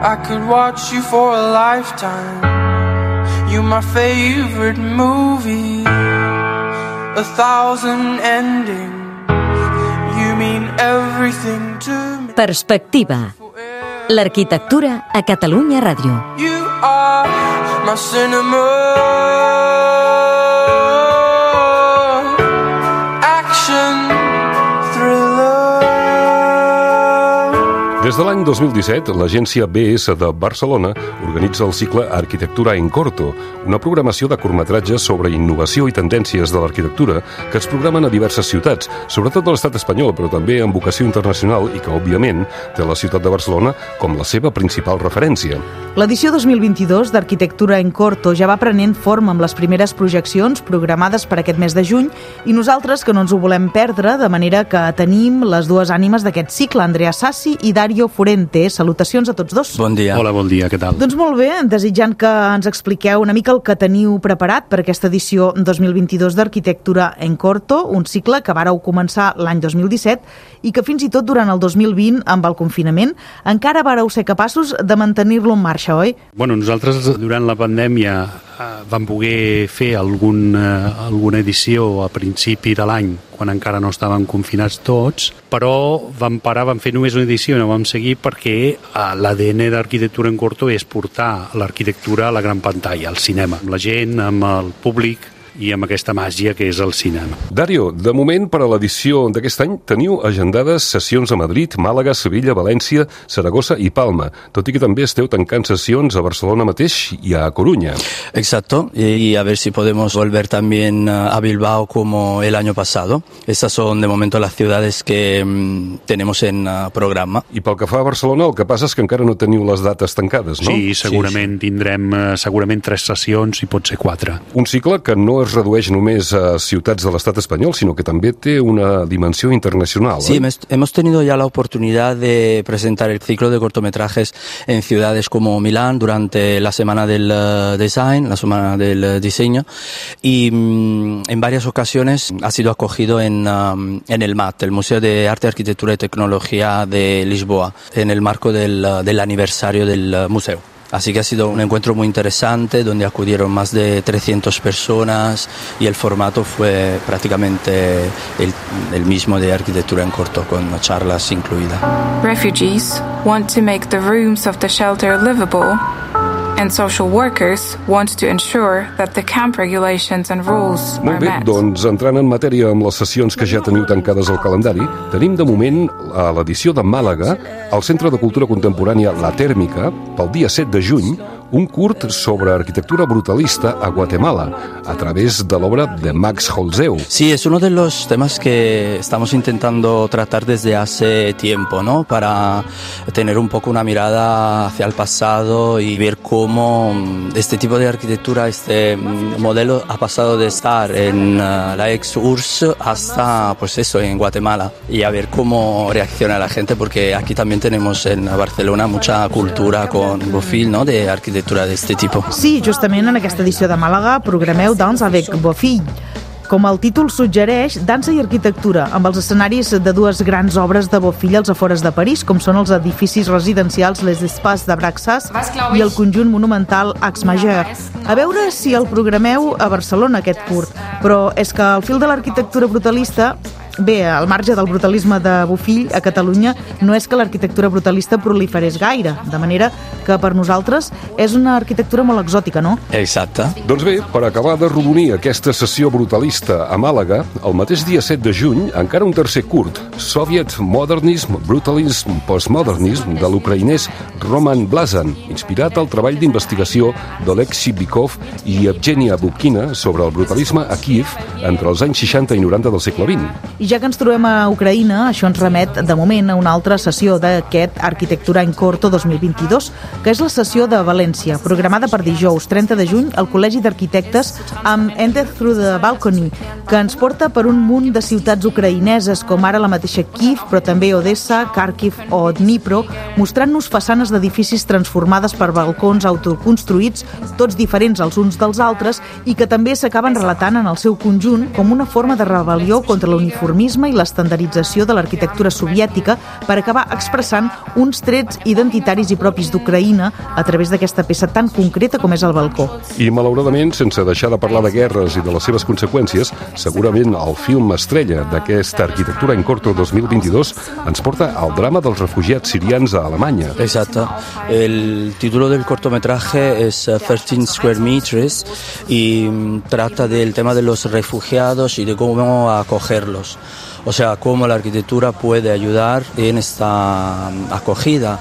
I could watch you for a lifetime. You're my favorite movie. 1,000 endings. You mean everything to me. Perspectiva. L'arquitectura a Catalunya Ràdio. You are my cinema. Action thriller. Des de l'any 2017, l'agència BS de Barcelona organitza el cicle Arquitectura en Corto, una programació de curtmetratges sobre innovació i tendències de l'arquitectura que es programen a diverses ciutats, sobretot de l'estat espanyol, però també amb vocació internacional i que, òbviament, té la ciutat de Barcelona com la seva principal referència. L'edició 2022 d'Arquitectura en Corto ja va prenent forma amb les primeres projeccions programades per aquest mes de juny i nosaltres que no ens ho volem perdre, de manera que tenim les dues ànimes d'aquest cicle, Andrea Sassi i Dario Furente. Salutacions a tots dos. Bon dia. Hola, bon dia, què tal? Doncs molt bé, desitjant que ens expliqueu una mica el que teniu preparat per aquesta edició 2022 d'Arquitectura en Corto, un cicle que vàreu començar l'any 2017 i que fins i tot durant el 2020, amb el confinament, encara vàreu ser capaços de mantenir-lo en marxa, oi? Bueno, nosaltres durant la pandèmia vam poder fer alguna edició a principi de l'any, quan encara no estàvem confinats tots, però vam parar, vam fer només una edició i no vam seguir perquè l'ADN d'Arquitectura en Corto és portar l'arquitectura a la gran pantalla, al cinema, amb la gent, amb el públic i amb aquesta màgia que és el cinema. Dario, de moment, per a l'edició d'aquest any, teniu agendades sessions a Madrid, Màlaga, Sevilla, València, Saragossa i Palma, tot i que també esteu tancant sessions a Barcelona mateix i a Coruña. Exacto, y a ver si podemos volver también a Bilbao como el año pasado. Esas son de momento las ciudades que tenemos en programa. I pel que fa a Barcelona, el que passa és que encara no teniu les dates tancades, no? Sí, segurament tindrem segurament 3 sessions i pot ser 4. Un cicle que no es redueix només a ciutats de l'estat espanyol, sinó que també té una dimensió internacional. Sí, hemos tenido ya la oportunidad de presentar el ciclo de cortometrajes en ciudades como Milán durante la Semana del Design, la Semana del Diseño, y en varias ocasiones ha sido acogido en el MAT, el Museo de Arte, Arquitectura y Tecnología de Lisboa, en el marco del aniversario del museo. Así que ha sido un encuentro muy interesante donde acudieron más de 300 personas y el formato fue prácticamente el mismo de Arquitectura en Corto, con charlas incluidas. Refugees want to make the rooms of the shelter livable, and social workers want to ensure that the camp regulations and rules are met. Molt bé, doncs entrant en matèria amb les sessions que ja teniu tancades al calendari, tenim de moment a l'edició de Màlaga, al Centre de Cultura Contemporània La Tèrmica, pel dia 7 de juny, un curt sobre arquitectura brutalista a Guatemala, a través de l'obra de Max Holzeu. Sí, es uno de los temas que estamos intentando tratar desde hace tiempo, ¿no? Para tener un poco una mirada hacia el pasado y ver cómo este tipo de arquitectura, este modelo ha pasado de estar en la ex-URSS hasta, pues eso, en Guatemala, y a ver cómo reacciona la gente, porque aquí también tenemos en Barcelona mucha cultura con Bofill, ¿no? De arquitectura d'aquest tipus. Sí, justament en aquesta edició de Màlaga programeu Danse avec Bofill. Com el títol suggereix, dansa i arquitectura, amb els escenaris de dues grans obres de Bofill als afores de París, com són els edificis residencials Les Espaces de Braxas i el conjunt monumental Axe Majeur. A veure si el programeu a Barcelona, aquest curt. Però és que el fil de l'arquitectura brutalista, bé, al marge del brutalisme de Bofill, a Catalunya no és que l'arquitectura brutalista proliferés gaire, de manera que per nosaltres és una arquitectura molt exòtica, no? Exacte. Doncs bé, per acabar de rodonir aquesta sessió brutalista a Màlaga, el mateix dia 7 de juny, encara un tercer curt, Soviet Modernism, Brutalism, Postmodernism, de l'ucraïnès Roman Blazan, inspirat al treball d'investigació d'Oleg Shibikov i Evgenia Bukina sobre el brutalisme a Kíev entre els anys 60 i 90 del segle XX. I ja que ens trobem a Ucraïna, això ens remet de moment a una altra sessió d'aquest Arquitectura en Corto 2022, que és la sessió de València, programada per dijous 30 de juny al Col·legi d'Arquitectes amb Enter Through the Balcony, que ens porta per un munt de ciutats ucraïneses, com ara la mateixa Kíev, però també Odessa, Kharkiv o Dnipro, mostrant-nos façanes d'edificis transformades per balcons autoconstruïts, tots diferents els uns dels altres, i que també s'acaben relatant en el seu conjunt com una forma de rebel·lió contra l'uniformisme i l'estandardització de l'arquitectura soviètica per acabar expressant uns trets identitaris i propis d'Ucraïna d'Ucraïna a través d'aquesta peça tan concreta com és el balcó. I malauradament, sense deixar de parlar de guerres i de les seves conseqüències, segurament el film estrella d'aquesta Arquitectura en Corto 2022 ens porta al drama dels refugiats sirians a Alemanya. Exacto. El título del cortometraje es 13 Square Meters y trata del tema de los refugiados y de cómo acogerlos. O sea, cómo la arquitectura puede ayudar en esta acogida,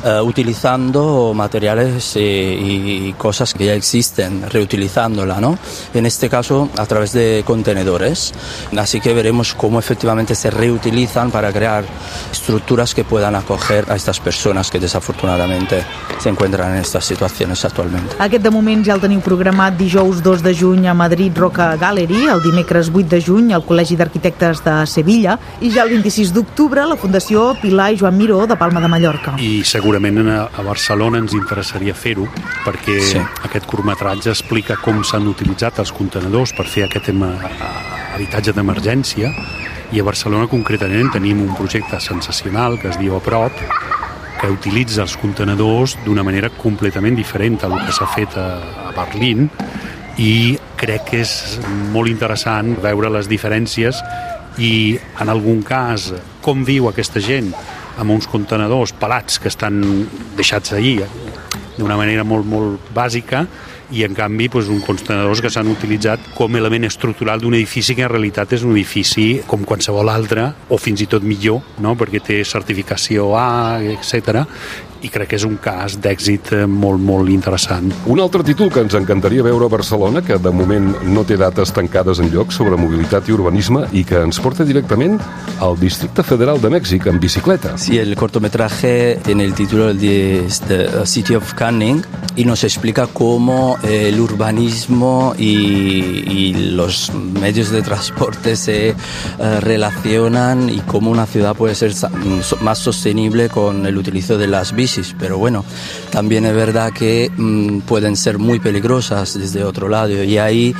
utilizando materiales y cosas que ya existen, reutilizándola, ¿no? En este caso, a través de contenedores. Así que veremos cómo efectivamente se reutilizan para crear estructuras que puedan acoger a estas personas que desafortunadamente se encuentran en estas situaciones actualmente. Aquest de moment ja el teniu programat dijous 2 de juny a Madrid Roca Gallery, el dimecres 8 de juny al Col·legi d'Arquitectes de Sevilla i ja el 26 d'octubre a la Fundació Pilar i Joan Miró de Palma de Mallorca. I segurament a Barcelona ens interessaria fer-ho perquè aquest curtmetratge explica com s'han utilitzat els contenidors per fer aquest habitatge d'emergència, i a Barcelona concretament tenim un projecte sensacional que es diu A Prop, que utilitza els contenidors d'una manera completament diferent a el que s'ha fet a Berlín, i crec que és molt interessant veure les diferències i, en algun cas, com viu aquesta gent amb uns contenidors pelats que estan deixats allí d'una manera molt, molt bàsica, i en canvi uns contenidors que s'han utilitzat com a element estructural d'un edifici que en realitat és un edifici com qualsevol altre, o fins i tot millor, no? Perquè té certificació A, etc. I crec que és un cas d'èxit molt, molt interessant. Un altre títol que ens encantaria veure a Barcelona, que de moment no té dates tancades enlloc, sobre mobilitat i urbanisme, i que ens porta directament al Districte Federal de Mèxic en bicicleta. Sí, el cortometraje tiene el título de The City of Canning y nos explica cómo el urbanismo y los medios de transporte se relacionan y cómo una ciudad puede ser más sostenible con el utilizo de las bicis. Pero bueno, también es verdad que pueden ser muy peligrosas desde otro lado, y ahí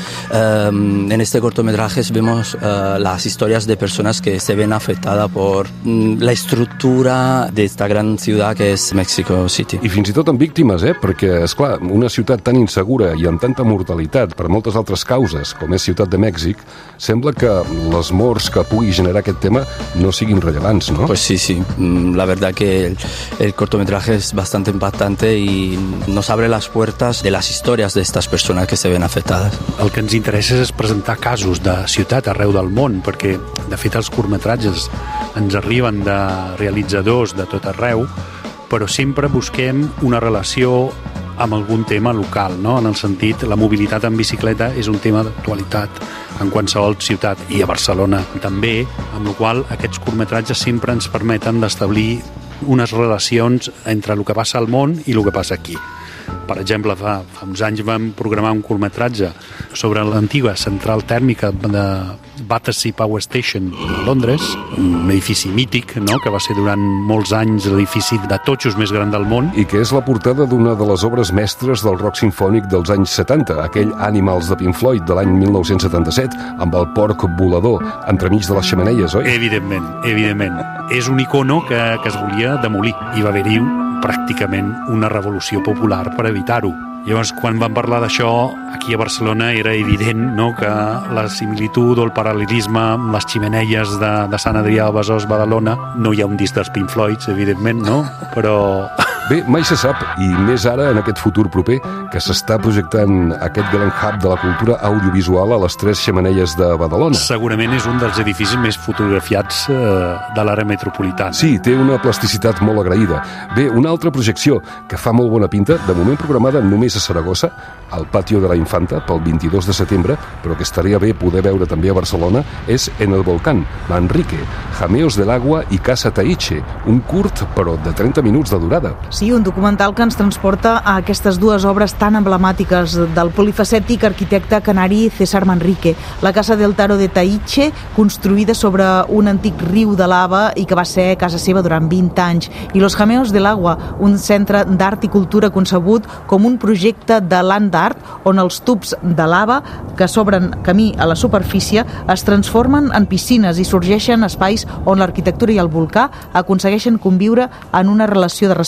en este cortometraje vemos las historias de personas que se ven afectadas por la estructura de esta gran ciudad que és Mexico City. I fins i tot amb víctimes, perquè, esclar, una ciutat tan insegura i amb tanta mortalitat per moltes altres causes com és Ciutat de Mèxic, sembla que les morts que pugui generar aquest tema no siguin rellevants, no? Pues sí. La verdad que el cortometraje es bastante impactante y nos abre las puertas de las historias de estas personas que se ven afectadas. El que ens interessa és presentar casos de ciutat arreu del món, perquè, de fet, els curtmetratges ens arriben de realitzadors de tot arreu, però sempre busquem una relació amb algun tema local, no? En el sentit, la mobilitat en bicicleta és un tema d'actualitat en qualsevol ciutat, i a Barcelona també, amb la qual aquests curtmetratges sempre ens permeten d'establir unes relacions entre el que passa al món i el que passa aquí. Per exemple, fa uns anys vam programar un curtmetratge sobre l'antiga central tèrmica de Battersea Power Station a Londres, un edifici mític, no?, que va ser durant molts anys l'edifici de totxos més gran del món. I que és la portada d'una de les obres mestres del rock sinfònic dels anys 70, aquell Animals de Pink Floyd de l'any 1977, amb el porc volador entremig de les xemeneies, oi? Evidentment. És un icono que es volia demolir, i va haver-hi pràcticament una revolució popular per evitar-ho. Llavors, quan vam parlar d'això, aquí a Barcelona era evident, no?, que la similitud o el paral·lelisme amb les xemeneies de Sant Adrià de Besòs, Badalona, no hi ha un disc dels Pink Floyd, evidentment, no?, però... Bé, mai se sap, i més ara en aquest futur proper, que s'està projectant aquest gran hub de la cultura audiovisual a les 3 xemeneies de Badalona. Segurament és un dels edificis més fotografiats de l'àrea metropolitana. Sí, té una plasticitat molt agraïda. Bé, una altra projecció que fa molt bona pinta, de moment programada només a Saragossa, al Patio de la Infanta, pel 22 de setembre, però que estaria bé poder veure també a Barcelona, és En el Volcán, Manrique, Jameos del Agua i Casa Taiche, un curt però de 30 minuts de durada. Sí, un documental que ens transporta a aquestes dues obres tan emblemàtiques del polifacètic arquitecte canari César Manrique. La Casa del Taro de Taiche, construïda sobre un antic riu de lava i que va ser casa seva durant 20 anys. I Los Jameos del Agua, un centre d'art i cultura concebut com un projecte de land art on els tubs de lava que s'obren camí a la superfície es transformen en piscines i sorgeixen espais on l'arquitectura i el volcà aconsegueixen conviure en una relació de respecte mutu.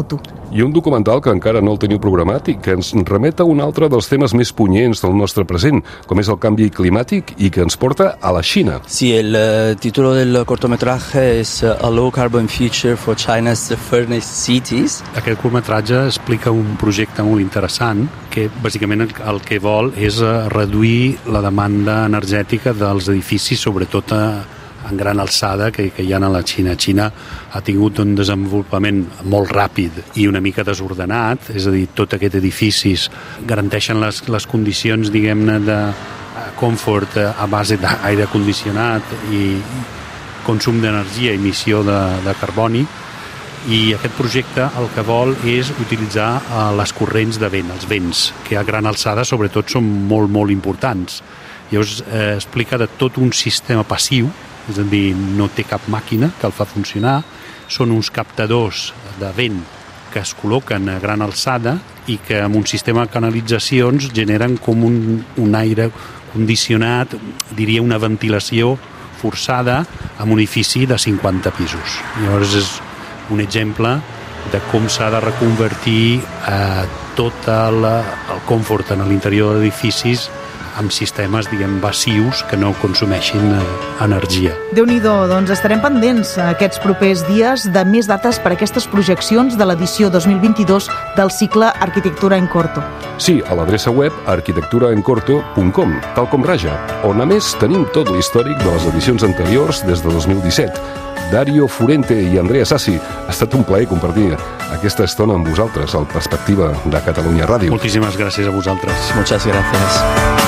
mutu. I un documental que encara no el teniu programat i que ens remet a un altre dels temes més punyents del nostre present, com és el canvi climàtic i que ens porta a la Xina. Sí, el título del cortometraje es A Low Carbon Future for China's Furnace Cities. Aquest curtmetratge explica un projecte molt interessant que bàsicament el que vol és reduir la demanda energètica dels edificis, sobretot en gran alçada que hi ha a la Xina. Xina ha tingut un desenvolupament molt ràpid i una mica desordenat, és a dir, tot aquests edificis garanteixen les condicions, diguem-ne, de confort a base d'aire condicionat i consum d'energia, emissió de carboni, i aquest projecte el que vol és utilitzar les corrents de vent, els vents, que a gran alçada sobretot són molt, molt importants. Llavors explica de tot un sistema passiu, és a dir, no té cap màquina que el fa funcionar, són uns captadors de vent que es col·loquen a gran alçada i que amb un sistema de canalitzacions generen com un aire condicionat, diria una ventilació forçada en un edifici de 50 pisos. Llavors és un exemple de com s'ha de reconvertir tot el confort en l'interior d'edificis amb sistemes, diguem, passius que no consumeixin energia. Déu-n'hi-do, doncs estarem pendents aquests propers dies de més dates per a aquestes projeccions de l'edició 2022 del cicle Arquitectura en Corto. Sí, a l'adreça web arquitecturaencorto.com, tal com Raja, on a més tenim tot l'històric de les edicions anteriors des de 2017. Dario Furente i Andrea Sassi, ha estat un plaer compartir aquesta estona amb vosaltres al Perspectiva de Catalunya Ràdio. Moltíssimes gràcies a vosaltres. Muchas gracias.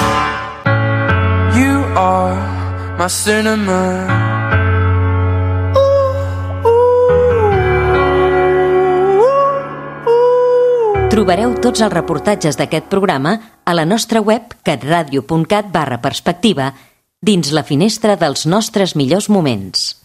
You are my cinema. Trobareu tots els reportatges d'aquest programa a la nostra web catradio.cat/perspectiva dins la finestra dels nostres millors moments.